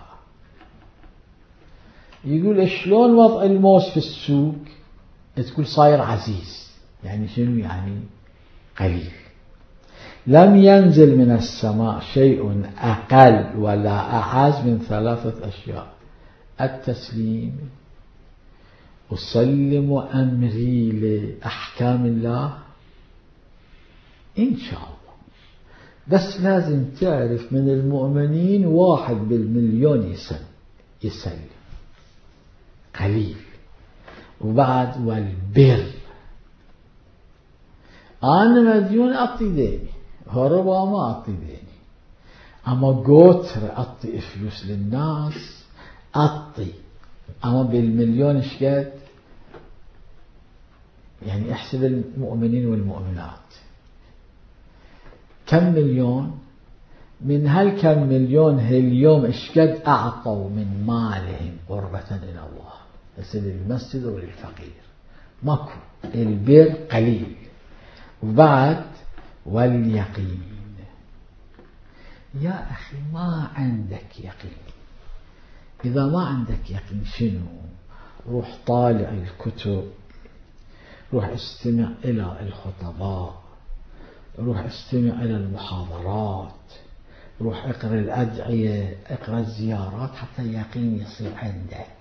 يقول شلون وضع الموز في السوق تقول صاير عزيز، يعني شنو؟ يعني قليل. لم ينزل من السماء شيء أقل ولا أعز من ثلاثة أشياء: التسليم، أسلم أمري لأحكام الله إن شاء الله. بس لازم تعرف من المؤمنين واحد بالمليون يسلم يسلم قليل. وبعد والبر، أنا مديون أعطي ديني، هربا ما أعطي ديني، أما قوتر أعطي فلوس للناس أعطي، أما بالمليون شقد؟ يعني احسب المؤمنين والمؤمنات كم مليون، من هالكم مليون هاليوم اشقد أعطوا من مالهم قربة إلى الله، بس للمسجد وللفقير ماكو. البر قليل. وبعد واليقين، يا أخي ما عندك يقين، إذا ما عندك يقين شنو؟ روح طالع الكتب، روح استمع إلى الخطباء، روح استمع إلى المحاضرات، روح اقرأ الأدعية، اقرأ الزيارات، حتى يقين يصير عندك.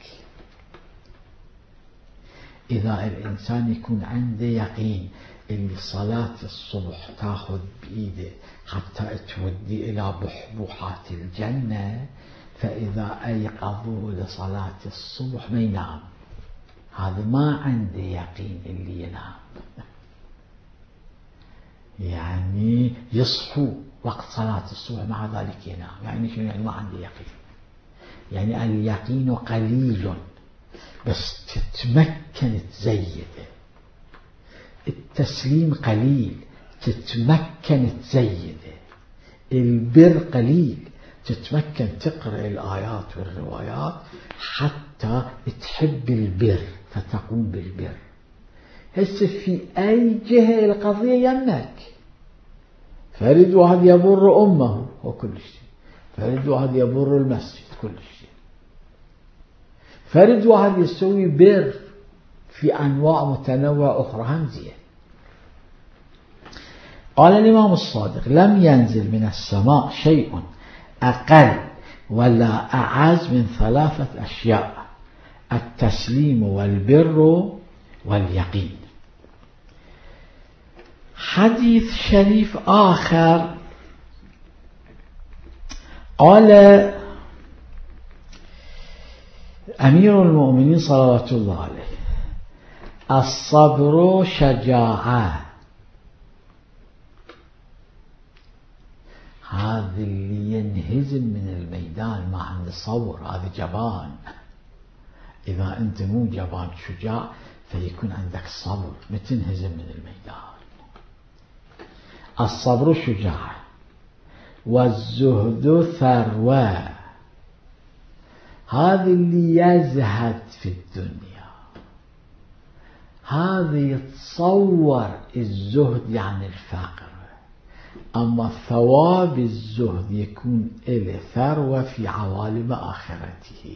إذا الإنسان يكون عنده يقين اللي صلاة الصبح تاخذ بإيده حتى تودي إلى بحبوحات الجنة، فإذا أيقظوه لصلاة الصبح ما ينام. هذا ما عنده يقين اللي ينام، يعني يصحو وقت صلاة الصبح مع ذلك ينام. يعني شنو؟ يعني ما عنده يقين. يعني اليقين قليل بس تتمكن تزيده. التسليم قليل تتمكن تزيده. البر قليل تتمكن تقرأ الآيات والروايات حتى تحب البر فتقوم بالبر. هسه في أي جهة القضية يمك، فرد واحد يبر أمه وكل شيء، فرد واحد يبر المسجد كل شيء، فرد واحد يسوي بر في أنواع متنوعة أخرى هم زين. قال الإمام الصادق لم ينزل من السماء شيء أقل ولا أعز من ثلاثة أشياء: التسليم والبر واليقين. حديث شريف آخر قال أمير المؤمنين صلوات الله عليه: الصبر شجاعة. هذا اللي ينهزم من الميدان ما عنده صبر هذا جبان. إذا أنت مو جبان شجاع فيكون عندك صبر ما تنهزم من الميدان. الصبر شجاعة، والزهد ثروة. هذا اللي يزهد في الدنيا، هذا يتصور الزهد يعني الفقر، أما ثواب الزهد يكون إلى ثروة في عوالم آخرته.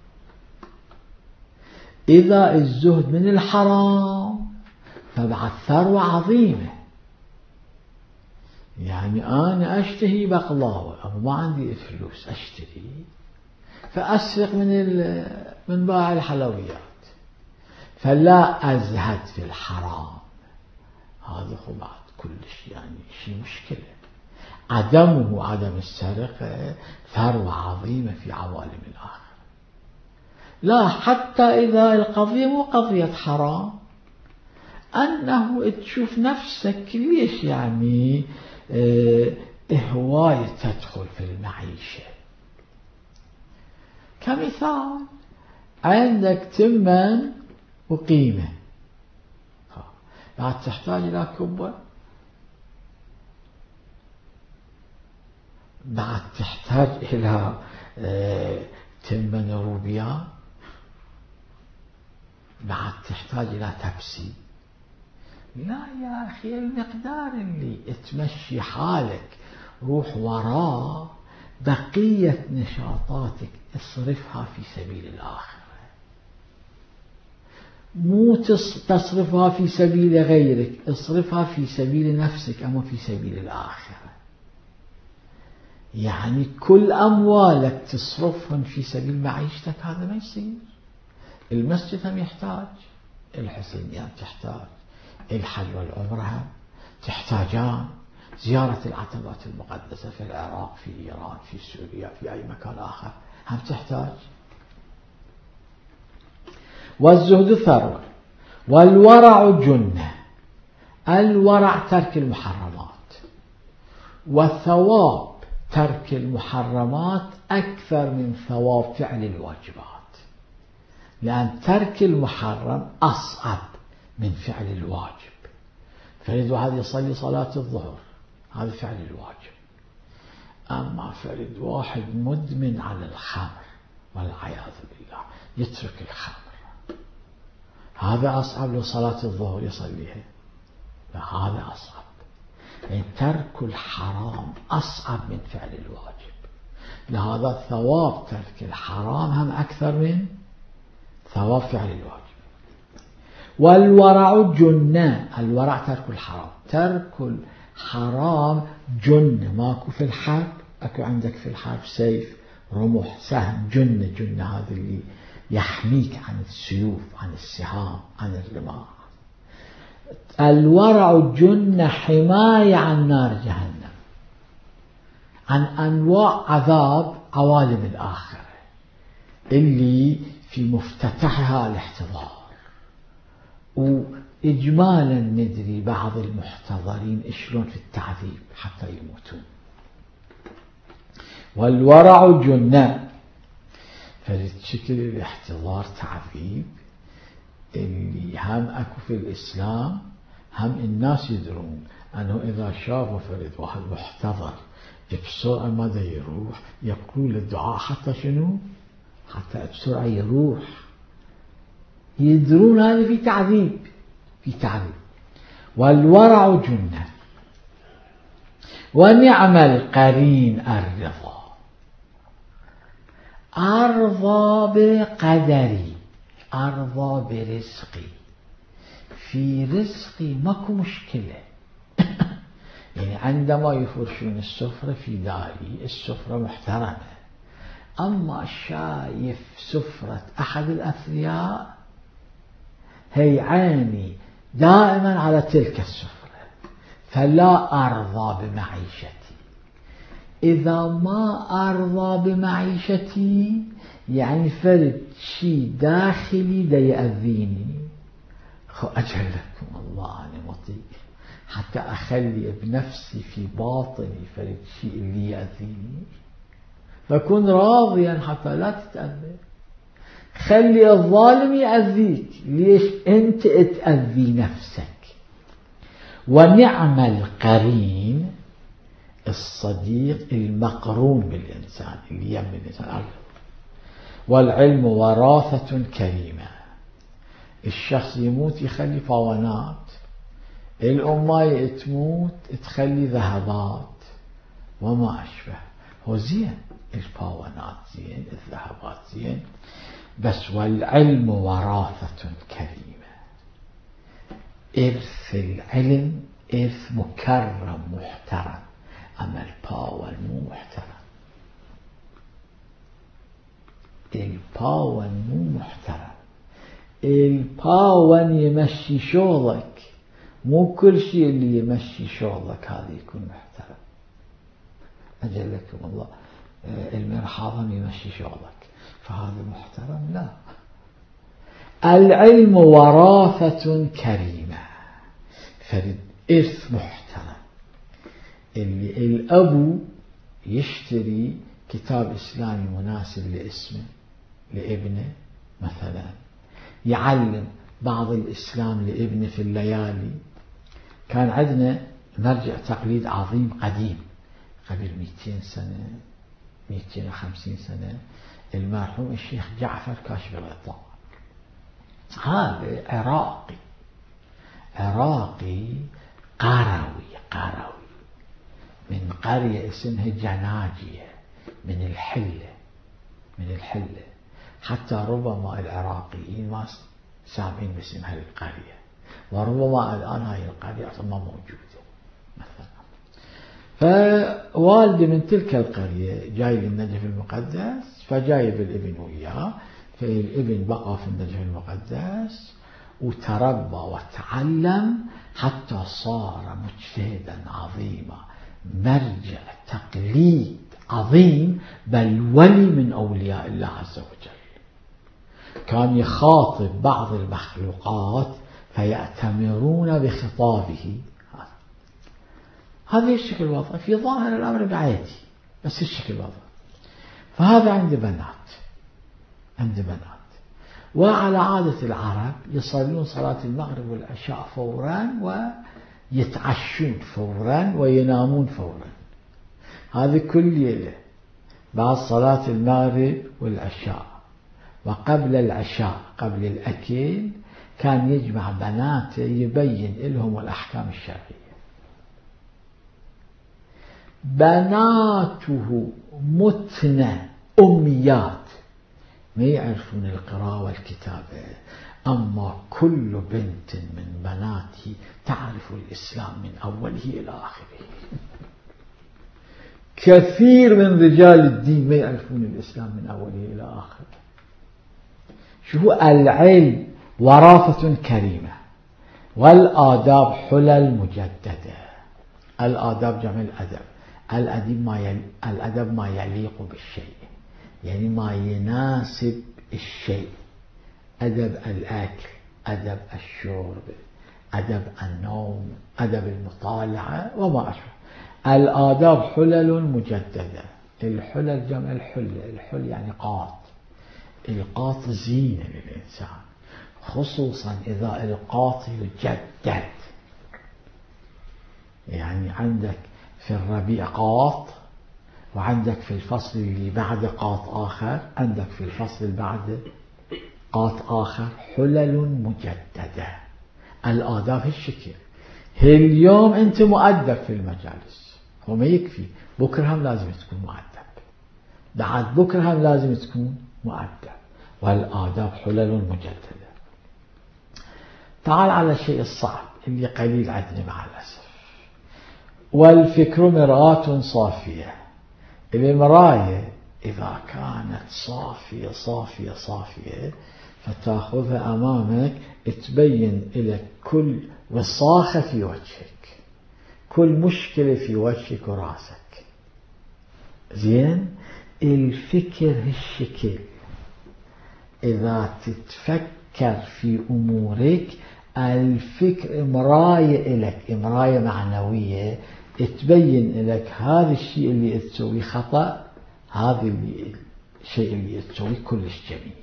إذا الزهد من الحرام فبعد ثروة عظيمة. يعني أنا أشتهي بقلاوة أما ما عندي فلوس أشتري، فأسرق من من باع الحلويات، فلا أزهد في الحرام. هذا هو بعد كل شيء يعني شيء مشكلة. عدمه عدم السرقة ثروة عظيمة في عوالم الآخرة. لا، حتى إذا القضية مو قضية حرام، أنه تشوف نفسك ليش يعني هواية تدخل في المعيشة. كمثال عندك تمن وقيمة، بعد تحتاج إلى كبة، بعد تحتاج إلى تمن روبيا، بعد تحتاج إلى تبسي. لا يا أخي، المقدار اللي تمشي حالك روح وراه، بقية نشاطاتك اصرفها في سبيل الآخرة، مو تصرفها في سبيل غيرك، اصرفها في سبيل نفسك أما في سبيل الآخرة. يعني كل أموالك تصرفهم في سبيل معيشتك، هذا ما يصير. المسجد هم يحتاج، الحسينيات تحتاج، الحج والعمرة تحتاجان، زيارة العتبات المقدسة في العراق، في إيران، في سوريا، في أي مكان آخر هم تحتاج. والزهد ثروة، والورع جنة. الورع ترك المحرمات، والثواب ترك المحرمات أكثر من ثواب فعل الواجبات، لأن ترك المحرم أصعب من فعل الواجب. فريد واحد يصلي صلاة الظهر، هذا فعل الواجب. أما فريد واحد مدمن على الخمر والعياذ بالله يترك الخمر، هذا أصعب له صلاة الظهر يصليها، هذا أصعب. يعني ترك الحرام أصعب من فعل الواجب، لهذا ثواب ترك الحرام هم أكثر من ثواب فعل الواجب. والورع جنة، الورع ترك الحرام، ترك الحرام جنة. ماكو في الحرب، أكو عندك في الحرب سيف، رمح، سهم، جنة. جنة هذا اللي يحميك عن السيوف، عن السهام، عن الرماح. الورع جنة حماية عن نار جهنم، عن أنواع عذاب عوالم الآخرة اللي في مفتتحها الاحتضار. وإجمالا ندري بعض المحتضرين إشلون في التعذيب حتى يموتون. والورع جنة، فلتشكل الاحتضار تعذيب اللي هم أكو في الإسلام، هم الناس يدرون أنه إذا شافوا فرد واحد محتضر بسرعة ماذا يروح، يقول الدعاء حتى شنو، حتى بسرعة يروح. يدرون هذا في تعذيب، في تعذيب. والورع جنة. ونعم القرين الرضا، أرضى بقدري، أرضى برزقي، في رزقي ماكو مشكلة. يعني عندما يفرشون السفرة في داري السفرة محترمة، أما شايف سفرة أحد الأثرياء هي عيني دائما على تلك السفرة، فلا أرضى بمعيشتي. إذا ما أرضى بمعيشتي يعني فرد شيء داخلي دا يأذيني، خو أجلكم الله أنا مطيع حتى أخلي بنفسي في باطني فرد شيء اللي يأذيني، فكن راضيا حتى لا تتأذى. خلي الظالم يأذيك، ليش أنت تأذي نفسك. ونعم القرين، الصديق المقرون بالإنسان اللي يم الإنسان. والعلم وراثة كريمة، الشخص يموت يخلي فوانات، الأمة تموت تخلي ذهبات وما أشبه. هو زين الفوانات زين، الذهبات زين، بس والعلم وراثة كريمة، إرث العلم إرث مكرم محترم، أما الباون مو محترم. الباون مو محترم، الباون يمشي شغلك، مو كل شيء اللي يمشي شغلك هذا يكون محترم. أجلكم الله، المرحاضن يمشي شغلك فهذا محترم؟ لا. العلم وراثة كريمة، فرد إرث محترم. اللي الأبو يشتري كتاب إسلامي مناسب لاسمه لابنه، مثلا يعلم بعض الإسلام لابنه في الليالي. كان عندنا مرجع تقليد عظيم قديم قبل مئتين سنة مئتين وخمسين سنة المرحوم الشيخ جعفر كاشف الغطاء، هذا عراقي عراقي قروي قروي من قرية اسمها جناجية من الحلة من الحلة حتى ربما العراقيين ما سامعين باسم هذه القرية، وربما الآن هذه القرية أصلا ما موجودة مثلا. فوالدي من تلك القرية جاي للنجف المقدس، فجايب الابن وياه، فالابن بقى في النجف المقدس وتربى وتعلم حتى صار مجتهدا عظيما، مرجع تقليد عظيم، بل ولي من أولياء الله عز وجل. كان يخاطب بعض المخلوقات فيأتمرون بخطابه. هذا الشكل الوضع في ظاهر الأمر عادي، بس الشكل الوضع. فهذا عند بنات عند بنات وعلى عادة العرب يصلون صلاة المغرب والعشاء فورا ويتعشون فورا وينامون فورا. هذه كل ليلة بعد صلاة المغرب والعشاء وقبل العشاء قبل الأكل كان يجمع بناته يبين لهم الأحكام الشرعية. بناته متنة أميات ما يعرفون القراءة والكتابة، أما كل بنت من بناته تعرف الإسلام من أوله إلى آخره. كثير من رجال الدين ما يعرفون الإسلام من أوله إلى آخره. شو العلم وراثة كريمة، والآداب حلل مجددة. الآداب جمع الأدب، الأدب ما يل... الأدب ما يليق بالشيء، يعني ما يناسب الشيء. أدب الأكل، أدب الشرب، أدب النوم، أدب المطالعة وما أشبه. الآداب حلل مجددة. الحلل جمع الحل، الحل يعني قاط. القاط زينة للإنسان، خصوصا إذا القاط يجدد. يعني عندك في الربيع قاط، وعندك في الفصل اللي بعد قاط آخر، عندك في الفصل اللي بعد قاط آخر. حلل مجددة. الآداب هالشكل. اليوم أنت مؤدب في المجالس، هو ما يكفي، بكرة هم لازم تكون مؤدب، بعد بكرة هم لازم تكون مؤدب. والآداب حلل مجددة. تعال على الشيء الصعب اللي قليل عندنا مع الأسف. والفكر مرآة صافية. المراية إذا كانت صافية صافية صافية فتأخذها أمامك تبين لك كل وساخة في وجهك، كل مشكلة في وجهك وراسك. زين. الفكر هالشكل، إذا تتفكر في أمورك الفكر مراية لك، مراية معنوية تبين لك هذا الشيء اللي تسويه خطأ، هذا اللي الشيء اللي تسويه كلش جميل.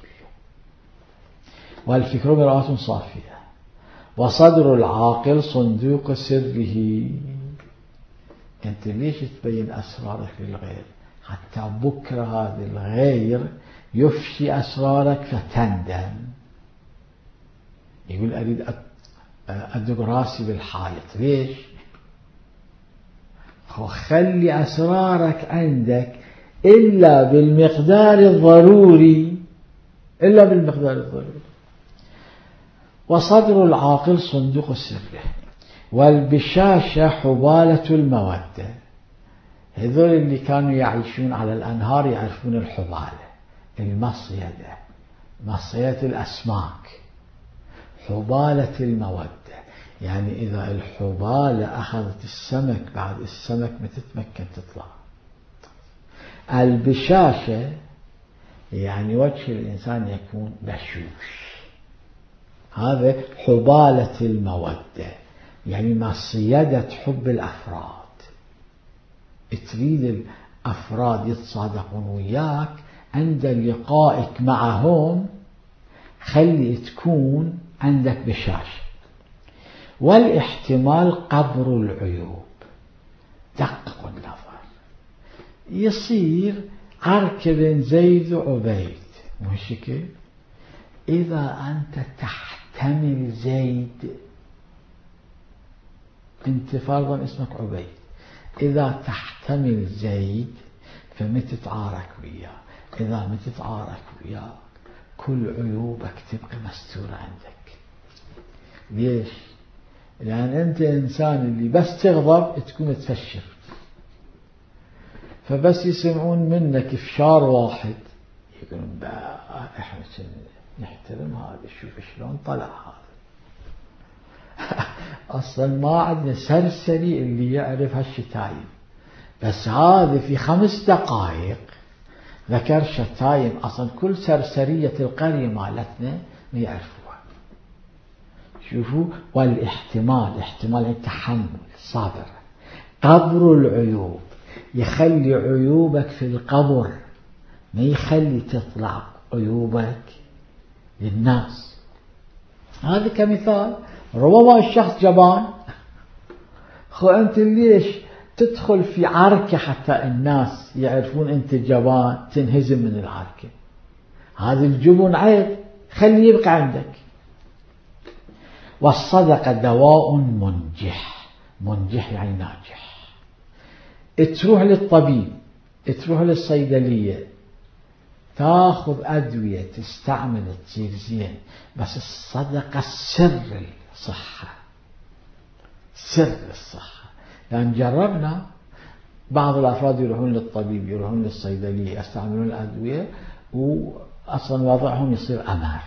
والفكر مرآة صافية. وصدر العاقل صندوق سره. أنت ليش تبين أسرارك للغير؟ حتى بكرة هذا الغير يفشي أسرارك فتندم. يقول أريد أدق راسي بالحائط. ليش؟ خلي أسرارك عندك إلا بالمقدار الضروري، إلا بالمقدار الضروري. وصدر العاقل صندوق سره. والبشاشة حبالة المودة. هذول اللي كانوا يعيشون على الأنهار يعرفون الحبالة، المصيدة، مصيدة الأسماك. حبالة المودة يعني إذا الحبالة أخذت السمك بعد السمك ما تتمكن تطلع. البشاشة يعني وجه الإنسان يكون بشوش. هذا حبالة المودة يعني مصيدة حب الأفراد. تريد الأفراد يتصادقون وياك عند لقائك معهم، خلي تكون عندك بشاشة. والاحتمال قبر العيوب. دقق النظر. يصير عركة بين زيد وعبيد، مش كده؟ إذا أنت تحتمل زيد، أنت فرضا اسمك عبيد، إذا تحتمل زيد فمتى تتعارك وياه، إذا ما تتعارك وياه كل عيوبك تبقى مستورة عندك. ليش؟ لأن أنت إنسان اللي بس تغضب تكون تفشر، فبس يسمعون منك إفشار واحد يقولون بقى إحنا نحترم هذا، شوف شلون طلع هذا. أصلا ما عندنا سرسري اللي يعرف هالشتايم، بس هذا في خمس دقائق ذكر شتايم أصلا كل سرسرية القرية مالتنا ما يعرفوها. شوفوا، والاحتمال، احتمال التحمل، صابر. قبر العيوب، يخلي عيوبك في القبر، ما يخلي تطلع عيوبك للناس. هذا كمثال. ربما الشخص جبان، خو أنت ليش تدخل في عركة حتى الناس يعرفون أنت جبان تنهزم من العركة؟ هذا الجبن عيب، خليه يبقى عندك. والصدقة دواء منجح، منجح يعني ناجح. تروح للطبيب، تروح للصيدلية، تاخذ أدوية تستعمل تصير زين، بس الصدقة سر الصحة، سر الصحة. لأن جربنا بعض الأفراد يروحون للطبيب، يروحون للصيدلية، يستعملون الأدوية وأصلا وضعهم يصير أمر،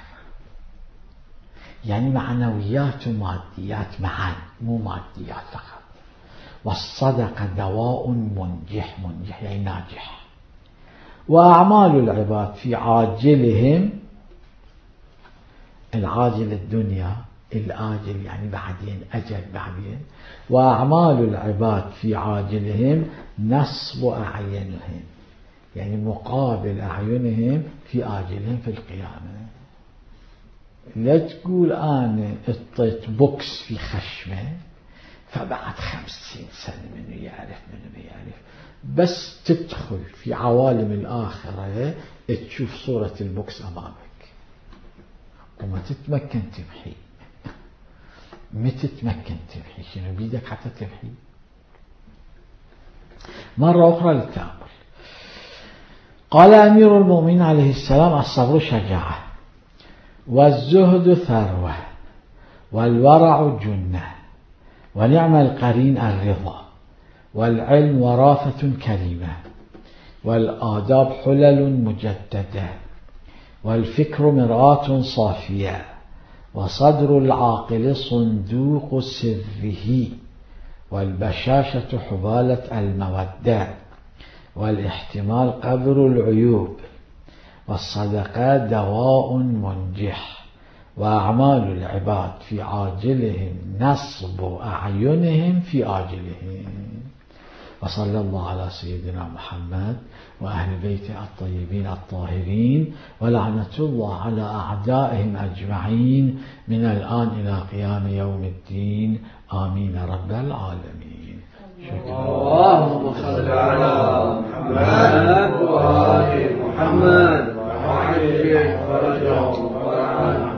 يعني معنويات وماديات معا، مو ماديات فقط. والصدقة دواء منجح، منجح يعني ناجح. وأعمال العباد في عاجلهم، العاجل الدنيا، الآجل يعني بعدين، أجل بعدين. وأعمال العباد في عاجلهم نصب أعينهم، يعني مقابل أعينهم في آجلهم في القيامة. لا تقول أنا اطيت بوكس في خشمه فبعد خمسين سنة منه يعرف منه ما يعرف، بس تدخل في عوالم الآخرة تشوف صورة البوكس أمامك وما تتمكن تمحي. ما تتمكن تمحي، شنو بيدك حتى تمحي؟ مرة أخرى للتأمل. قال أمير المؤمنين عليه السلام: الصبر شجاعة، والزهد ثروة، والورع جنة، ونعم القرين الرضا، والعلم ورافة كريمة، والآداب حلل مجددة، والفكر مرآة صافية، وصدر العاقل صندوق سره، والبشاشة حبالة المودة، والاحتمال قبر العيوب، والصدقات دواء منجح، وأعمال العباد في عاجلهم نصب أعينهم في آجلهم. وصلى الله على سيدنا محمد وأهل بيته الطيبين الطاهرين، ولعنة الله على أعدائهم أجمعين من الآن إلى قيام يوم الدين، آمين رب العالمين. اللهم صل على محمد وآل محمد وعجل فرجهم وعن